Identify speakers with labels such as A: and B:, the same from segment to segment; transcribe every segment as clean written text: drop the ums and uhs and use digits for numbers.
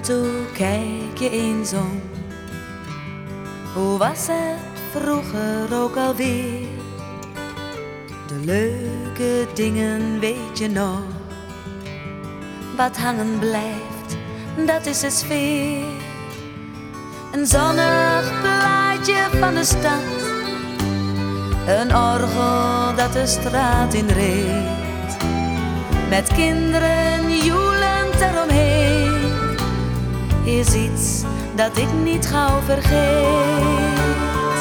A: toe kijk je eens om. Hoe was het vroeger ook alweer? De leuke dingen weet je nog. Wat hangen blijft, dat is de sfeer. Een zonnig plaatje van de stad, een orgel dat de straat in reed, met kinderen joelend eromheen, is iets dat ik niet gauw vergeet.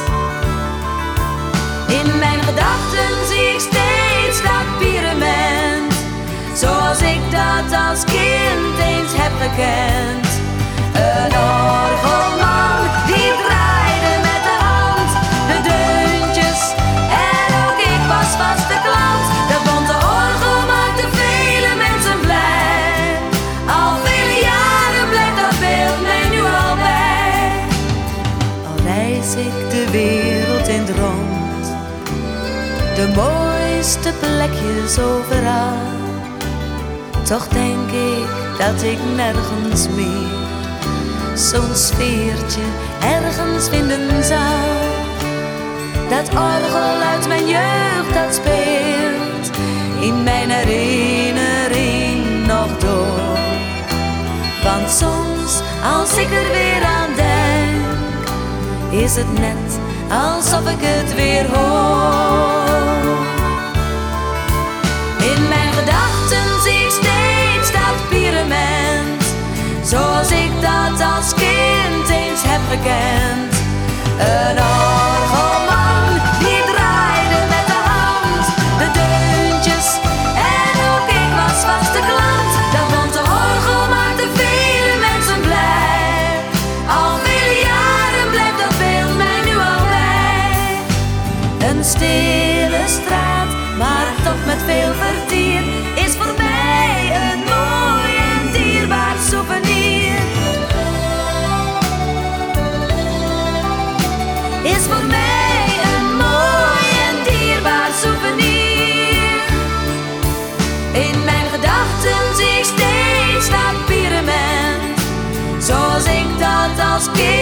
A: In mijn gedachten zie ik steeds dat pyramid, zoals ik dat als kind eens heb gekend. Een orgelman die draaide met de hand de deuntjes en ook ik was vast de klant. Dat bonte orgel maakte vele mensen blij. Al vele jaren blijft dat beeld mij nu al bij. Al reis ik de wereld in het rond, de mooiste plekjes overal, toch denk ik dat ik nergens meer zo'n sfeertje ergens vinden zou. Dat orgel uit mijn jeugd dat speelt in mijn herinnering nog door. Want soms als ik er weer aan denk, is het net alsof ik het weer hoor. In mijn gedachten zie ik steeds dat pyramid, zoals ik dat als kind eens heb gekend. Een orgelman die draaide met de hand de deuntjes en ook ik was vast de klant. Dat bonte orgel maakte vele mensen blij. Al vele jaren blijft dat beeld mij nu al bij. Een stille straat, maar toch met veel vertier, is voor mij een mooi en dierbaar souvenir. Is voor mij een mooi en dierbaar souvenir. In mijn gedachten zie ik steeds dat pyramid, zoals ik dat als kind